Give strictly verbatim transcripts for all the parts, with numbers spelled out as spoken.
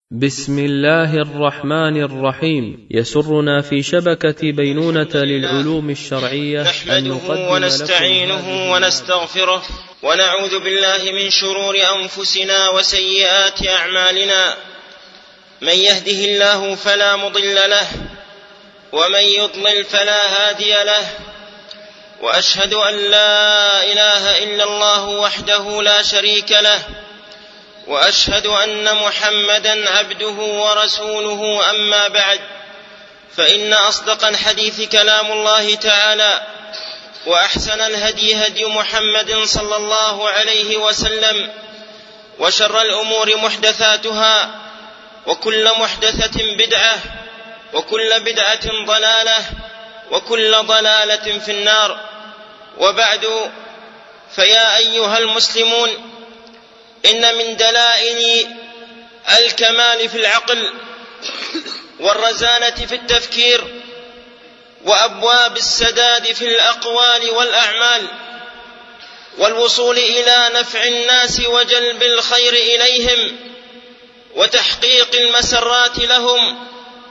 بسم الله الرحمن الرحيم. يسرنا في شبكة بينونة للعلوم الشرعية نحمده ونستعينه ونستغفره ونعوذ بالله من شرور أنفسنا وسيئات أعمالنا. من يهده الله فلا مضل له ومن يضلل فلا هادي له، وأشهد أن لا إله إلا الله وحده لا شريك له، وأشهد أن محمدًا عبده ورسوله. أما بعد، فإن أصدق الحديث كلام الله تعالى، وأحسن الهدي هدي محمد صلى الله عليه وسلم، وشر الأمور محدثاتها، وكل محدثة بدعة، وكل بدعة ضلالة، وكل ضلالة في النار. وبعد، فيا أيها المسلمون، إن من دلائل الكمال في العقل والرزانة في التفكير وأبواب السداد في الأقوال والأعمال والوصول إلى نفع الناس وجلب الخير إليهم وتحقيق المسرات لهم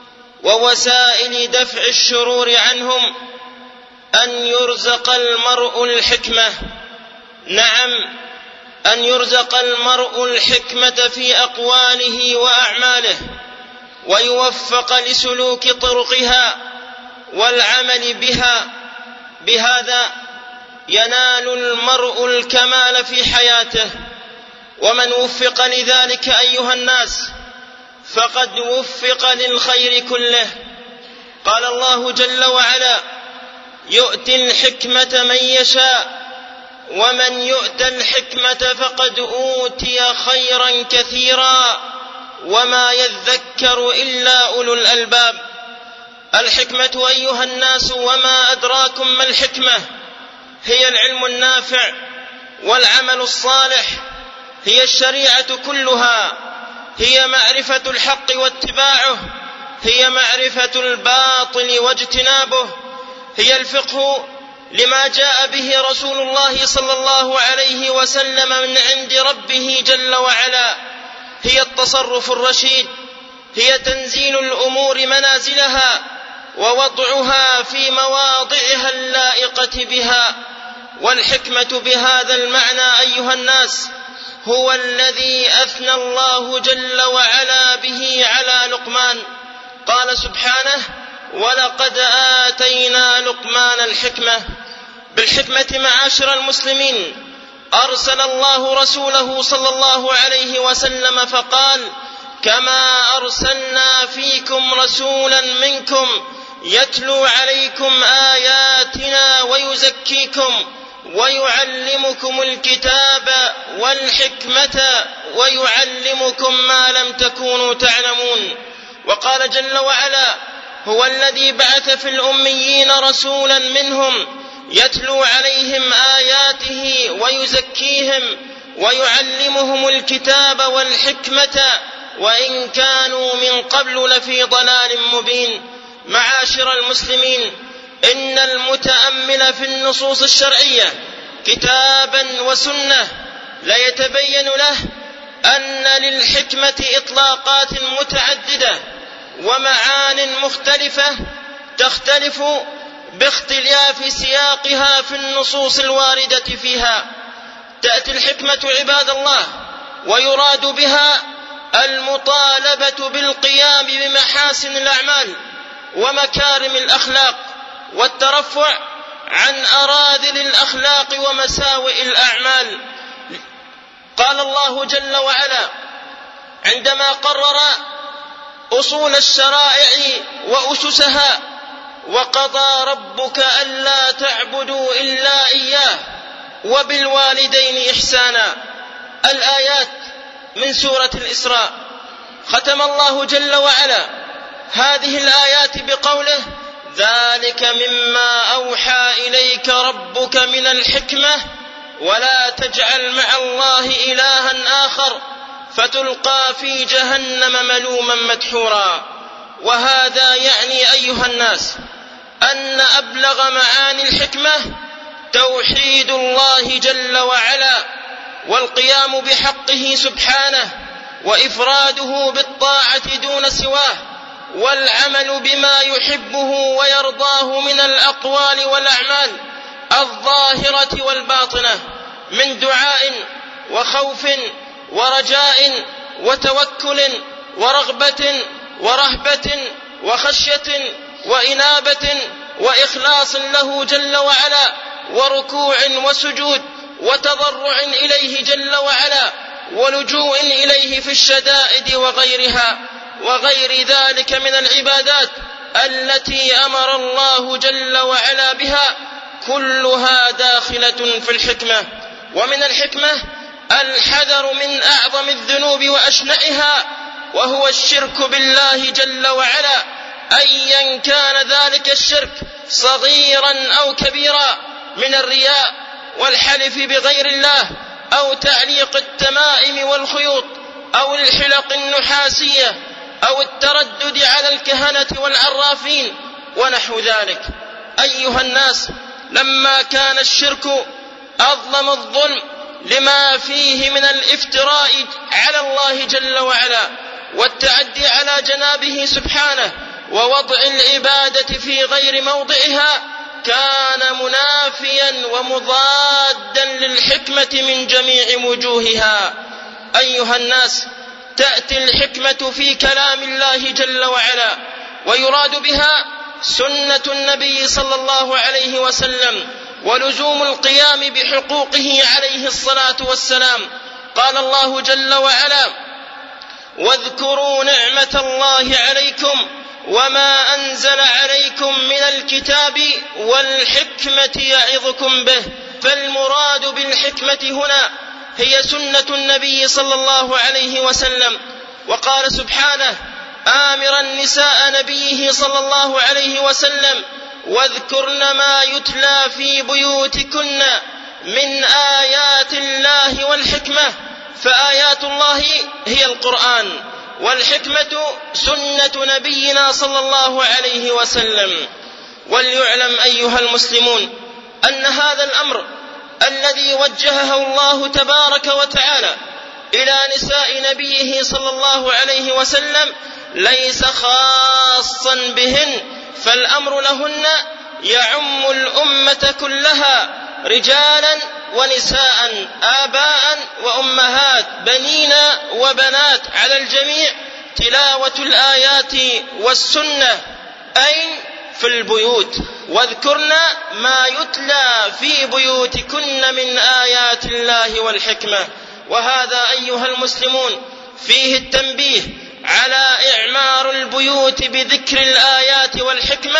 ووسائل دفع الشرور عنهم أن يرزق المرء الحكمة. نعم، أن يرزق المرء الحكمة في أقواله وأعماله، ويوفق لسلوك طرقها والعمل بها. بهذا ينال المرء الكمال في حياته. ومن وفق لذلك أيها الناس فقد وفق للخير كله. قال الله جل وعلا: يؤتي الحكمة من يشاء ومن يؤت الحكمة فقد أوتي خيرا كثيرا وما يذكر إلا أولو الألباب. الحكمة أيها الناس، وما أدراكم ما الحكمة، هي العلم النافع والعمل الصالح، هي الشريعة كلها، هي معرفة الحق واتباعه، هي معرفة الباطل واجتنابه، هي الفقه لما جاء به رسول الله صلى الله عليه وسلم من عند ربه جل وعلا، هي التصرف الرشيد، هي تنزيل الأمور منازلها ووضعها في مواضعها اللائقة بها. والحكمة بهذا المعنى أيها الناس هو الذي أثنى الله جل وعلا به على لقمان. قال سبحانه: ولقد آتينا لقمان الحكمة. بالحكمة معاشر المسلمين أرسل الله رسوله صلى الله عليه وسلم فقال: كما أرسلنا فيكم رسولا منكم يتلو عليكم آياتنا ويزكيكم ويعلمكم الكتاب والحكمة ويعلمكم ما لم تكونوا تعلمون. وقال جل وعلا: هو الذي بعث في الأميين رسولا منهم يتلو عليهم آياته ويزكيهم ويعلمهم الكتاب والحكمة وإن كانوا من قبل لفي ضلال مبين. معاشر المسلمين، إن المتأمل في النصوص الشرعية كتابا وسنة ليتبين له أن للحكمة إطلاقات متعددة ومعان مختلفة تختلف باختلاف سياقها في النصوص الواردة فيها. تأتي الحكمة عباد الله ويراد بها المطالبة بالقيام بمحاسن الأعمال ومكارم الأخلاق والترفع عن أراذل الأخلاق ومساوئ الأعمال. قال الله جل وعلا عندما قرر أصول الشرائع وأسسها: وقضى ربك ألا تعبدوا إلا إياه وبالوالدين إحسانا. الآيات من سورة الإسراء. ختم الله جل وعلا هذه الآيات بقوله: ذلك مما أوحى إليك ربك من الحكمة ولا تجعل مع الله إلها آخر فتلقى في جهنم ملوما مدحورا. وهذا يعني أيها الناس أن أبلغ معاني الحكمة توحيد الله جل وعلا والقيام بحقه سبحانه وإفراده بالطاعة دون سواه، والعمل بما يحبه ويرضاه من الأقوال والأعمال الظاهرة والباطنة من دعاء وخوف ورجاء وتوكل ورغبة ورهبة وخشية وإنابة وإخلاص له جل وعلا، وركوع وسجود وتضرع إليه جل وعلا، ولجوء إليه في الشدائد وغيرها وغير ذلك من العبادات التي أمر الله جل وعلا بها، كلها داخلة في الحكمة. ومن الحكمة الحذر من أعظم الذنوب وأشنعها، وهو الشرك بالله جل وعلا، أيا كان ذلك الشرك صغيرا أو كبيرا، من الرياء والحلف بغير الله، أو تعليق التمائم والخيوط، أو الحلق النحاسية، أو التردد على الكهنة والعرافين ونحو ذلك. أيها الناس، لما كان الشرك أظلم الظلم لما فيه من الافتراء على الله جل وعلا والتعدي على جنابه سبحانه ووضع العبادة في غير موضعها، كان منافيا ومضادا للحكمة من جميع وجوهها. أيها الناس، تأتي الحكمة في كلام الله جل وعلا، ويراد بها سنة النبي صلى الله عليه وسلم، ولزوم القيام بحقوقه عليه الصلاة والسلام. قال الله جل وعلا: واذكروا نعمة الله عليكم وما أنزل عليكم من الكتاب والحكمة يعظكم به. فالمراد بالحكمة هنا هي سنة النبي صلى الله عليه وسلم. وقال سبحانه آمرا نساء نبيه صلى الله عليه وسلم: واذكرن ما يتلى في بيوتكن من آيات الله والحكمة. فآيات الله هي القرآن، والحكمة سنة نبينا صلى الله عليه وسلم. وليعلم أيها المسلمون أن هذا الأمر الذي وجهه الله تبارك وتعالى إلى نساء نبيه صلى الله عليه وسلم ليس خاصا بهن، فالأمر لهن يعم الأمة كلها، رجالا ونساء، آباء وأمهات، بنين وبنات، على الجميع تلاوة الآيات والسنة. أين؟ في البيوت. واذكرنا ما يتلى في بيوتكن من آيات الله والحكمة. وهذا أيها المسلمون فيه التنبيه على إعمار البيوت بذكر الآيات والحكمة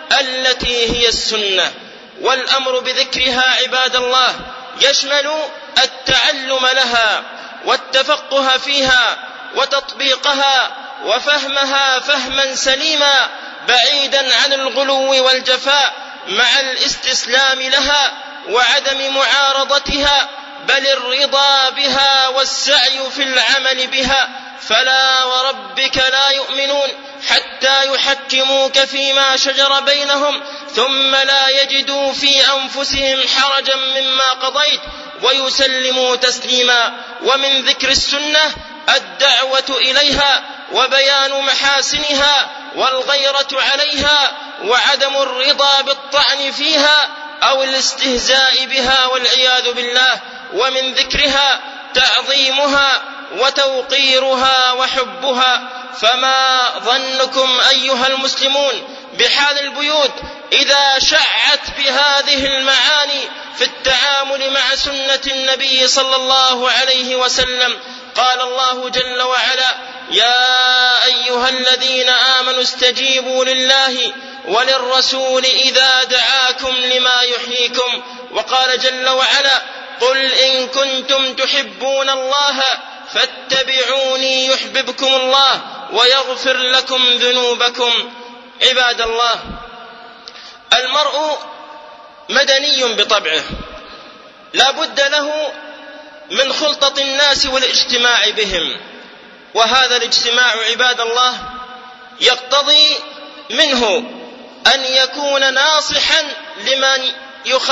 التي هي السنة. والأمر بذكرها عباد الله يشمل التعلم لها والتفقه فيها وتطبيقها وفهمها فهما سليما، بعيدا عن الغلو والجفاء، مع الاستسلام لها وعدم معارضتها، بل الرضا بها والسعي في العمل بها. فلا وربك لا يؤمنون حتى يحكموك فيما شجر بينهم ثم لا يجدوا في أنفسهم حرجا مما قضيت ويسلموا تسليما. ومن ذكر السنة الدعوة إليها وبيان محاسنها والغيرة عليها وعدم الرضا بالطعن فيها أو الاستهزاء بها والعياذ بالله. ومن ذكرها تعظيمها وتوقيرها وحبها. فما ظنكم أيها المسلمون بحال البيوت إذا شعت بهذه المعاني في التعامل مع سنة النبي صلى الله عليه وسلم؟ قال الله جل وعلا: يا أيها الذين آمنوا استجيبوا لله وللرسول إذا دعاكم لما يحييكم. وقال جل وعلا: قل إن كنتم تحبون الله فاتبعوني يحببكم الله ويغفر لكم ذنوبكم. عباد الله، المرء مدني بطبعه، لا بد له من خلطة الناس والاجتماع بهم، وهذا الاجتماع عباد الله يقتضي منه أن يكون ناصحا لمن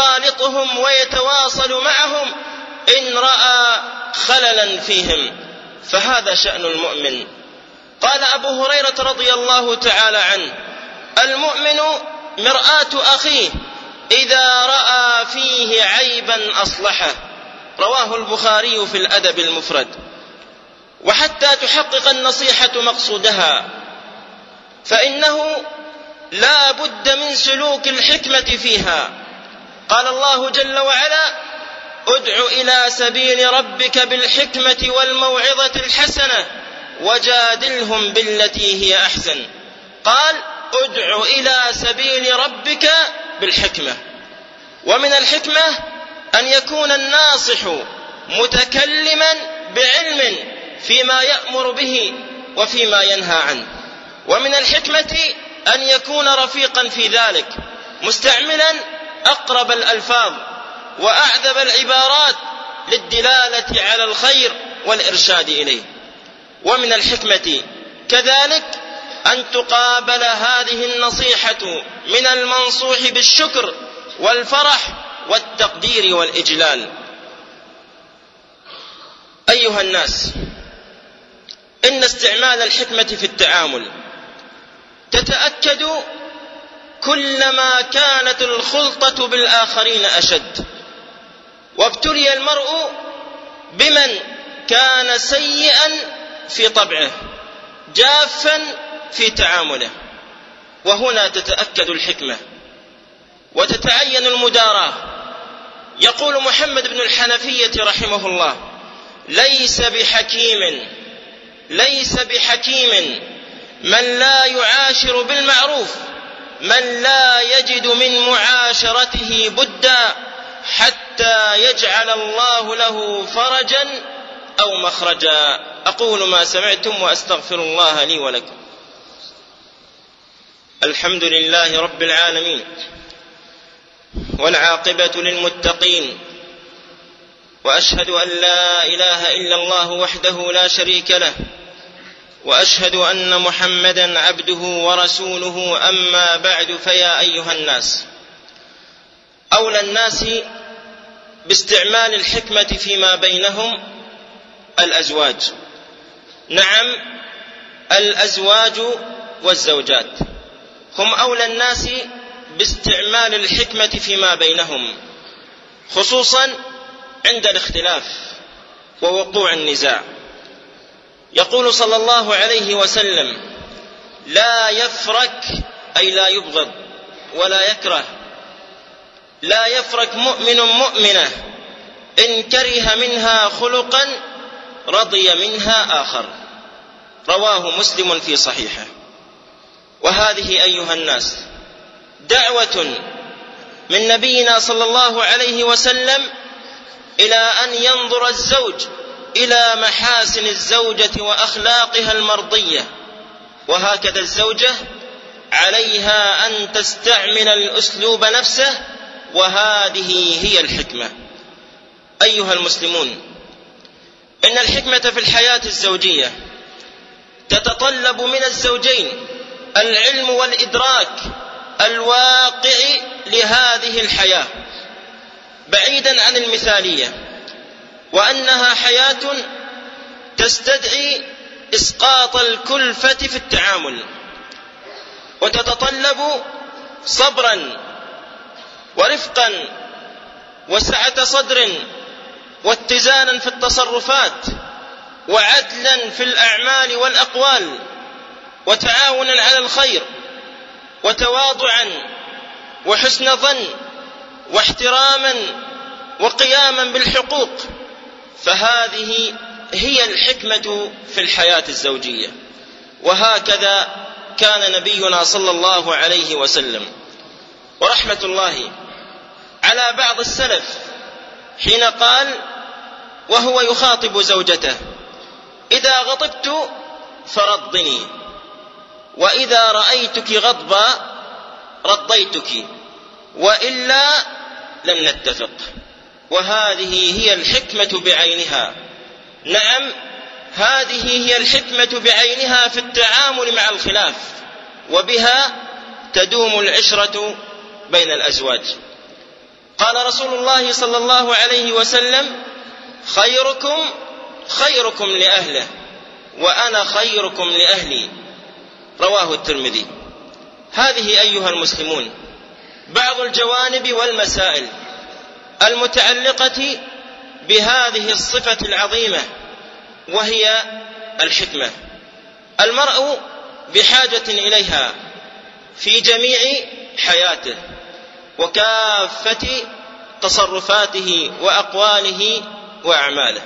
يخالطهم ويتواصل معهم إن رأى خللا فيهم. فهذا شأن المؤمن. قال أبو هريرة رضي الله تعالى عنه: المؤمن مرآة أخيه إذا رأى فيه عيبا أصلحه. رواه البخاري في الأدب المفرد. وحتى تحقق النصيحة مقصودها فإنه لا بد من سلوك الحكمة فيها. قال الله جل وعلا: ادع إلى سبيل ربك بالحكمة والموعظة الحسنة وجادلهم بالتي هي أحسن. قال: ادع إلى سبيل ربك بالحكمة. ومن الحكمة أن يكون الناصح متكلما بعلم فيما يأمر به وفيما ينهى عنه. ومن الحكمة أن يكون رفيقا في ذلك، مستعملا أقرب الألفاظ وأعذب العبارات للدلالة على الخير والإرشاد إليه. ومن الحكمة كذلك أن تقابل هذه النصيحة من المنصوح بالشكر والفرح والتقدير والإجلال. أيها الناس، إن استعمال الحكمة في التعامل تتأكد كلما كانت الخلطة بالآخرين أشد، وابتلي المرء بمن كان سيئا في طبعه جافا في تعامله، وهنا تتأكد الحكمة وتتعين المداراة. يقول محمد بن الحنفية رحمه الله: ليس بحكيم ليس بحكيم من لا يعاشر بالمعروف من لا يجد من معاشرته بدا حتى يجعل الله له فرجا أو مخرجا. أقول ما سمعتم وأستغفر الله لي ولكم. الحمد لله رب العالمين، والعاقبة للمتقين، وأشهد أن لا إله إلا الله وحده لا شريك له، وأشهد أن محمدا عبده ورسوله. أما بعد، فيا أيها الناس، أولى الناس باستعمال الحكمة فيما بينهم الأزواج. نعم، الأزواج والزوجات هم أولى الناس باستعمال الحكمة فيما بينهم، خصوصا عند الاختلاف ووقوع النزاع. يقول صلى الله عليه وسلم: لا يفرك، أي لا يبغض ولا يكره، لا يفرك مؤمن مؤمنة إن كره منها خلقا رضي منها آخر. رواه مسلم في صحيحه. وهذه أيها الناس دعوة من نبينا صلى الله عليه وسلم إلى أن ينظر الزوج إلى محاسن الزوجة وأخلاقها المرضية، وهكذا الزوجة عليها أن تستعمل الأسلوب نفسه، وهذه هي الحكمة. أيها المسلمون، إن الحكمة في الحياة الزوجية تتطلب من الزوجين العلم والإدراك الواقع لهذه الحياة بعيدا عن المثالية، وأنها حياة تستدعي إسقاط الكلفة في التعامل، وتتطلب صبرا ورفقا وسعة صدر واتزانا في التصرفات وعدلا في الأعمال والأقوال وتعاونا على الخير وتواضعا وحسن ظن واحتراما وقياما بالحقوق. فهذه هي الحكمة في الحياة الزوجية، وهكذا كان نبينا صلى الله عليه وسلم. ورحمة الله على بعض السلف حين قال وهو يخاطب زوجته: إذا غضبت فرضني، وإذا رأيتك غضبا رضيتك، وإلا لم نتفق. وهذه هي الحكمة بعينها. نعم، هذه هي الحكمة بعينها في التعامل مع الخلاف، وبها تدوم العشرة بين الأزواج. قال رسول الله صلى الله عليه وسلم: خيركم خيركم لأهله وأنا خيركم لأهلي، رواه الترمذي. هذه أيها المسلمون بعض الجوانب والمسائل المتعلقة بهذه الصفة العظيمة، وهي الحكمة. المرء بحاجة إليها في جميع حياته وكافة تصرفاته وأقواله وأعماله.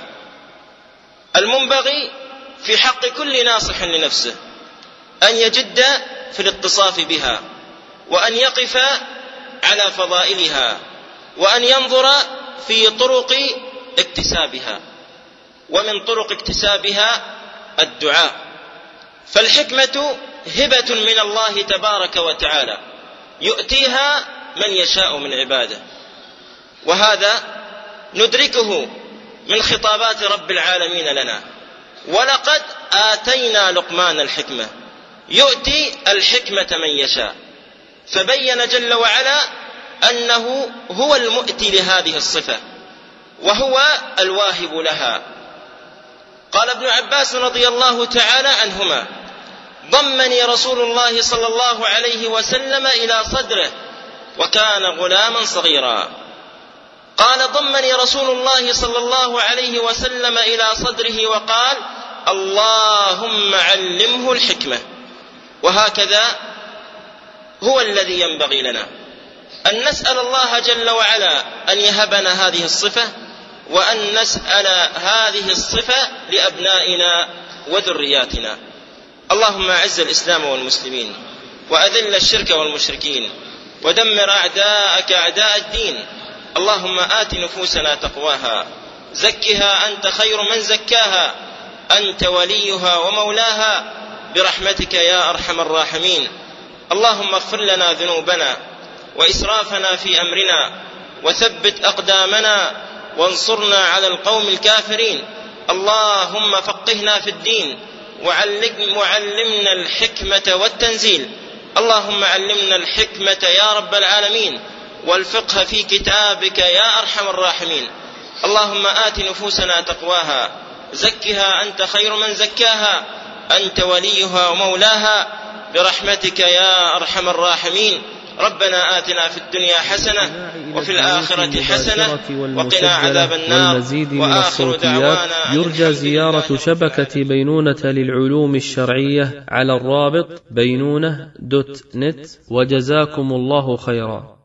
المنبغي في حق كل ناصح لنفسه أن يجد في الاتصاف بها، وأن يقف على فضائلها، وأن ينظر في طرق اكتسابها. ومن طرق اكتسابها الدعاء، فالحكمة هبة من الله تبارك وتعالى يؤتيها من يشاء من عباده، وهذا ندركه من خطابات رب العالمين لنا. ولقد آتينا لقمان الحكمة، يؤتي الحكمة من يشاء، فبين جل وعلا أنه هو المؤتي لهذه الصفة وهو الواهب لها. قال ابن عباس رضي الله تعالى عنهما: ضمني رسول الله صلى الله عليه وسلم إلى صدره وكان غلاما صغيرا. قال: ضمني رسول الله صلى الله عليه وسلم إلى صدره وقال: اللهم علمه الحكمة. وهكذا هو الذي ينبغي لنا أن نسأل الله جل وعلا أن يهبنا هذه الصفة، وأن نسأل هذه الصفة لأبنائنا وذرياتنا. اللهم أعز الإسلام والمسلمين، وأذل الشرك والمشركين، ودمر أعداءك أعداء الدين. اللهم آت نفوسنا تقواها، زكها أنت خير من زكاها، أنت وليها ومولاها، برحمتك يا أرحم الراحمين. اللهم اغفر لنا ذنوبنا وإسرافنا في أمرنا، وثبت أقدامنا، وانصرنا على القوم الكافرين. اللهم فقهنا في الدين، وعلمنا الحكمة والتنزيل. اللهم علمنا الحكمة يا رب العالمين، والفقه في كتابك يا أرحم الراحمين. اللهم آت نفوسنا تقواها، زكها أنت خير من زكاها، أنت وليها ومولاها، برحمتك يا أرحم الراحمين. ربنا آتنا في الدنيا حسنة وفي الآخرة حسنة وقنا عذاب النار. والمزيد من الصوتيات يرجى زيارة شبكة بينونة للعلوم الشرعية على الرابط بينونة دوت نت. وجزاكم الله خيرا.